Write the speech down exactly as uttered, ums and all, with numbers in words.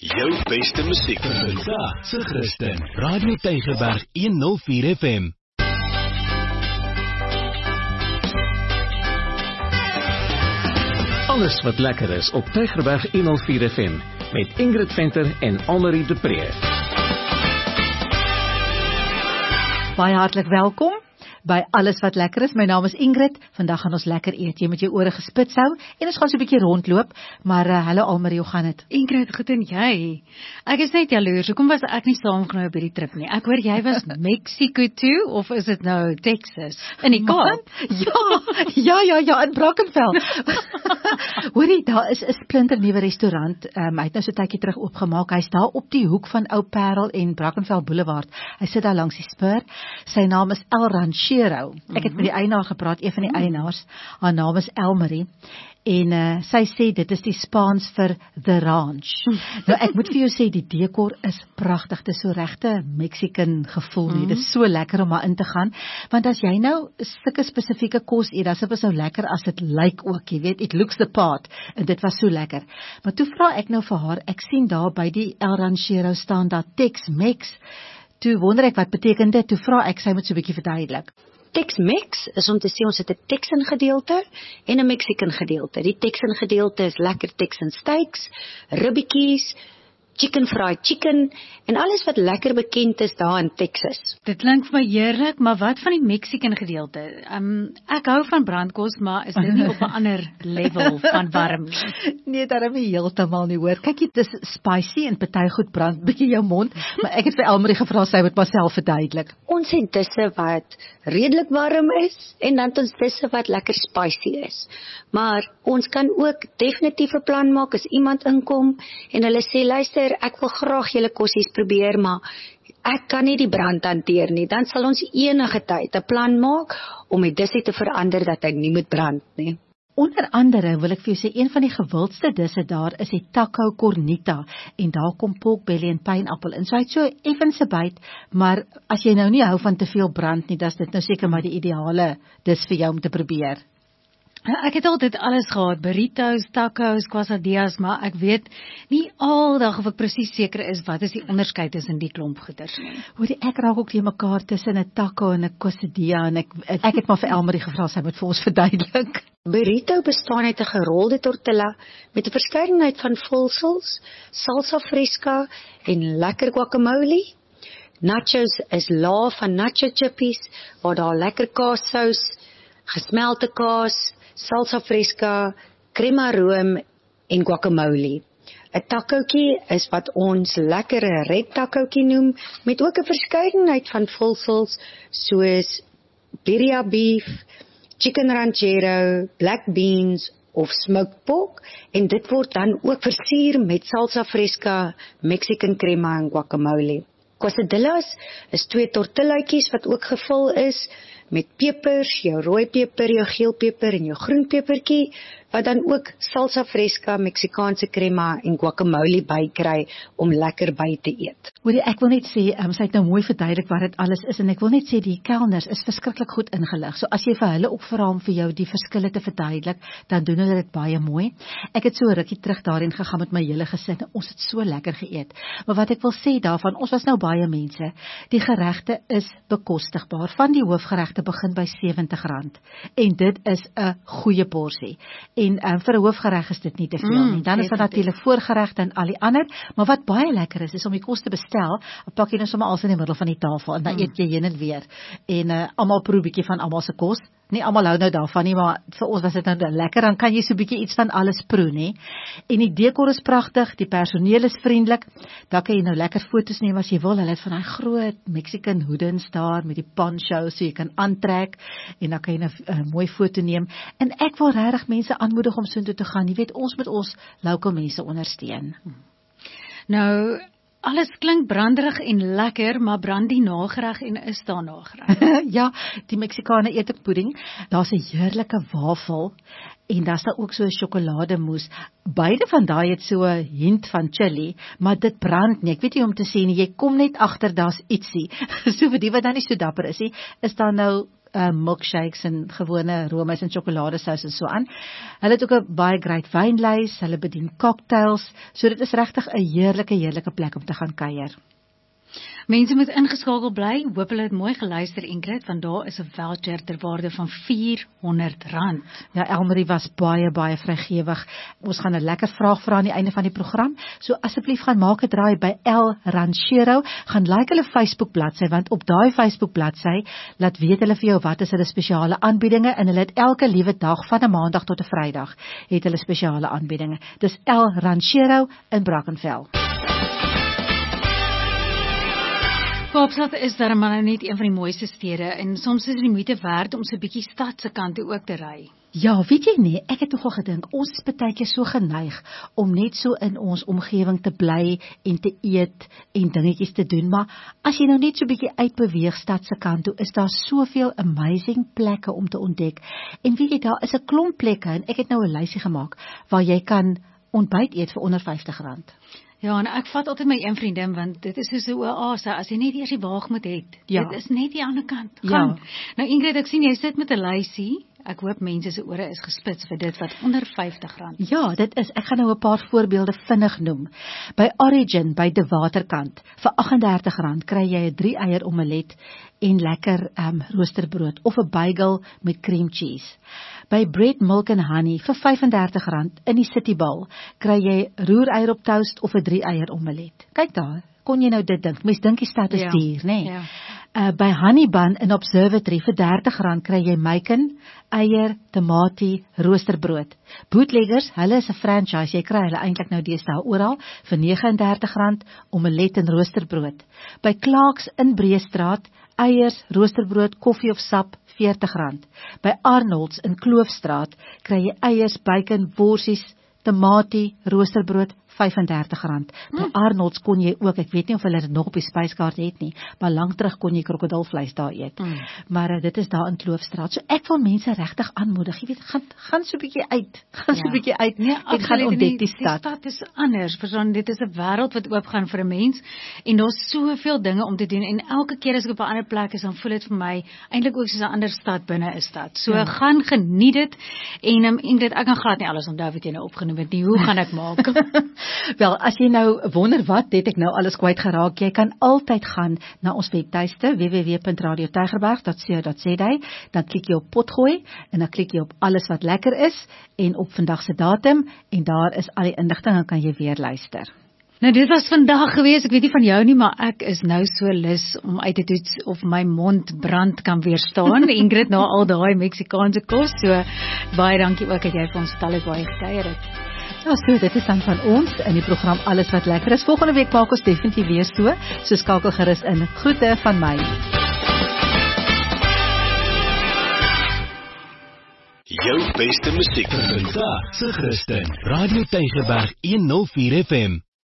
Jou beste musiek vandag se Christen. Radio Tygerberg honderd vier F M. Alles wat lekker is op Tygerberg honderd vier F M met Ingrid Venter en Annelie de Pre. Baie hartlik welkom by Alles wat lekker is. My naam is Ingrid. Vandag gaan ons lekker eet. Jy met jou ore gespits hou en ons gaan so 'n bietjie rondloop. Maar uh, hallo Almarie, hoe gaan dit? Ingrid, goed en jy? Ek is net jaloers. Hoekom was ek nie saamgenooi by die trip nie? Ek hoor jy was Mexico toe, of is dit nou Texas? In die Kaap? Ja, ja, ja, ja, in Brackenfell. Hoorie, daar is 'n splinter nuwe restaurant. Um, hy het nou so 'n tydjie terug oopgemaak. Hy's daar op die hoek van Ou Parel en Brackenfell Boulevard. Hy sit daar langs die spur. Sy naam is El Ranchero. Ek het met die eienaar gepraat, een van die eienaars. Haar naam is Elmarie. En uh, sy sê dit is die Spaans vir The Ranch. Nou ek moet vir jou sê, die dekor is pragtig. Dit is so regte Mexican gevoel nie. Dit is so lekker om maar in te gaan. Want as jy nou sulke spesifieke kos eet, dan is dit so lekker as dit lyk ook, jy weet, it looks the part. En dit was so lekker. Maar toe vra ek nou vir haar, ek sien daar by die El Ranchero staan daar Tex-Mex. Toe wonder ek wat beteken dit. Toe vra ek, sy moet so 'n bietjie verduidelik. Tex-Mex is om te sê ons het 'n Texan gedeelte en 'n Mexican gedeelte. Die Texan gedeelte is lekker Texan steaks, ribbetjies, chicken fried chicken en alles wat lekker bekend is daar in Texas. Dit klink vir my heerlik, maar wat van die Mexican gedeelte? Um, ek hou van brandkos, maar is dit nie op 'n ander level van warm nie? Nee, daarom nie heeltemal nie hoor. Kyk, dit is spicy en party goed brand bietjie jou mond, maar ek het vir Elmarie gevra sy moet myself verduidelik. Ons het disse wat redelik warm is en dan het ons disse wat lekker spicy is. Maar ons kan ook definitief 'n plan maak as iemand inkom en hulle sê luister, ek wil graag julle kossies probeer, maar ek kan nie die brand hanteer nie. Dan sal ons enige tyd 'n plan maak om die disse te verander dat hy nie moet brand nie. Onder andere wil ek vir jou sê, een van die gewildste disse daar is die taco cornita en daar kom porkbelly en pineappel in. So hy het so effens 'n byt, maar as jy nou nie hou van te veel brand nie, dan is dit nou seker maar die ideale dis vir jou om te probeer. Ek het altyd alles gehad, burritos, tacos, quesadillas, maar ek weet nie aldag of ek presies seker is wat is die onderskeid tussen die klomp goeders nie. Hoorie, ek raak ook die mekaar tussen 'n taco en 'n quesadilla en ek ek het maar vir Elmarie gevra sy moet vir ons verduidelik. Burrito bestaan uit 'n gerolde tortilla met 'n verskeidenheid van vulsels, salsa fresca en lekker guacamole. Nachos is laag van nacho chippies waar daar lekker kaassous, gesmelte kaas, salsa fresca, crema room en guacamole. 'n Takoutjie is wat ons lekker 'n red takoutjie noem, met ook 'n verskeidenheid van vulsels soos birria beef, chicken ranchero, black beans of smoked pork, en dit word dan ook versier met salsa fresca, Mexican crema en guacamole. Quesadillas is twee tortillaatjies wat ook gevul is met pepers, jou rooi peper, jou geel peper en jou groen pepertjie, wat dan ook salsa fresca, Meksikaanse crema en guacamole bykry om lekker by te eet. Hoorie, ek wil net sê, um, sy het nou mooi verduidelik wat dit alles is, en ek wil net sê, die kelners is verskriklik goed ingelig, so as jy vir hulle ook vra om vir jou die verskille te verduidelik, dan doen hulle dit baie mooi. Ek het so 'n rukkie terug daarin gegaan met my hele gesin, en ons het so lekker geëet. Maar wat ek wil sê daarvan, ons was nou baie mense, die geregte is bekostigbaar, van die hoofgeregte begin by sewentig rand, en dit is 'n goeie porsie. En um, vir 'n hoofgereg is dit nie te veel nie. Mm, dan is daar natuurlik voorgereg en al die ander, maar wat baie lekker is, is om die kos te bestel, pak jy nou sommer alles in die middel van die tafel, en dan mm. eet jy heen en weer. En uh, almal proe 'n bietjie van almal se kos. Nie almal hou nou daarvan nie, maar vir ons was dit nou lekker, dan kan jy so 'n bietjie iets van alles proe, nie? En die dekor is pragtig, die personeel is vriendelik, daar kan jy nou lekker foto's neem as jy wil, hulle het van daai groot Mexican hoedens daar, met die poncho, so jy kan aantrek, en dan kan jy nou 'n uh, mooi foto neem, en ek wil regtig mense aanmoedig om so toe te gaan, jy weet, ons moet ons local mense ondersteun. Nou, alles klink branderig en lekker, maar brand die nagereg en is daar nagereg? Ja, die Meksikane eet ook pudding. Daar's 'n heerlike wafel en daar's daar ook so 'n sjokolademousse. Beide van daai het so 'n hint van chili, maar dit brand nie. Ek weet nie om te sê nie, jy kom net agter daar's ietsie. So vir die wat dan nie so dapper is nie, is daar nou uh, milkshakes en gewone roomys en sjokoladesous en so aan. Hulle het ook 'n baie great wynlys, hulle bedien cocktails, so dit is regtig 'n heerlike heerlike plek om te gaan kuier. Mense moet ingeskakel bly, hoop hulle het mooi geluister Ingrid, want daar is 'n voucher ter waarde van vierhonderd rand. Ja, Elmarie was baie, baie vrygewig. Ons gaan 'n lekker vraag vra aan die einde van die program, so asseblief gaan maak 'n draai by El Ranchero, gaan like hulle Facebook bladsy, want op daai Facebook bladsy laat weet hulle vir jou wat is hulle spesiale aanbiedinge, en hulle het elke liewe dag van 'n maandag tot 'n Vrydag het hulle spesiale aanbiedinge. Dis El Ranchero in Brackenfell. Kaapstad is daar maar net een van die mooiste stede en soms is dit die moeite werd om so 'n bietjie stad se kant toe ook te ry. Ja, weet jy nie, ek het nogal gedink, ons is partykeer so geneig om net so in ons omgewing te bly en te eet en dingetjies te doen, maar as jy nou net so 'n bietjie uitbeweeg stad se kant toe, is daar soveel amazing plekke om te ontdek. En weet jy, daar is 'n klomp plekke en ek het nou 'n lysie gemaak waar jy kan ontbyt eet vir onder vyftig rand. Ja, en ek vat altyd my een vriendin, want dit is soos 'n oase, as jy net eers die waagmoed het. Ja. Dit is net die ander kant. Gaan. Ja. Nou Ingrid, ek sien jy sit met 'n lysie. Ek hoop mense se ore is gespits vir dit wat onder vyftig rand. Ja, dit is. Ek gaan nou 'n paar voorbeelde vinnig noem. By Origin, by De Waterkant, vir agt en dertig rand kry jy 'n drie eier omelet en lekker um, roosterbrood of 'n bagel met cream cheese. By Bread, Milk and Honey vir vyf en dertig rand in die City Ball kry jy roereier op toast of 'n drie eier omelet. Kyk daar, kon jy nou dit dink? Mens dink die stad is Ja. duur, nê? Nee? Ja. Uh, by Honey Bun in Observatory vir dertig rand kry jy bacon, eier, tamatie, roosterbrood. Bootleggers, hulle is 'n franchise, jy kry hulle eintlik nou deesdae oral vir nege en dertig rand omelet en roosterbrood. By Clarks in Breestraat, eiers, roosterbrood, koffie of sap, veertig rand. By Arnold's in Kloofstraat kry jy eiers, bacon, worsies, tamatie, roosterbrood, vyf en dertig rand. By Arnold's kon jy ook, ek weet nie of hulle dit nog op die spyskaart het nie, maar lank terug kon jy krokodilvleis daar eet. Mm. Maar uh, dit is daar in Kloofstraat. So ek wil mense regtig aanmoedig, jy weet, gaan gaan so 'n bietjie uit. Gaan so 'n Ja. bietjie uit Nee, en gaan absoluut. ontdek die Die stad. stad is anders, verstaan, dit is 'n wêreld wat oopgaan vir 'n mens en daar's soveel dinge om te doen en elke keer as ek op 'n ander plek is, dan voel dit vir my eintlik ook soos 'n ander stad binne 'n stad. So Ja. gaan geniet dit en um, Ingrid, ek kan glad nie alles onthou wat jy nou opgenoem het nie. Hoe gaan ek maak? Wel, as jy nou wonder wat, het ek nou alles kwyt geraak, jy kan altyd gaan na ons webtuiste w w w punt radio tygerberg punt co punt za, dan klik jy op potgooi en dan klik jy op alles wat lekker is en op vandag se datum en daar is al die inligting en kan jy weer luister. Nou dit was vandag gewees, ek weet nie van jou nie, maar ek is nou so lus om uit te toets of my mond brand kan weerstaan. Ingrid, na al daai Meksikaanse kos, so baie dankie ook dat jy vir ons vertel het waar jy gekuier het. Ja, so, dit is dan van ons in die program Alles wat lekker is. Volgende week maak ons definitief weer so, so skakel gerus in. Groete van my. Jou beste musiek vandag se Christen. Radio Tygerberg honderd vier F M.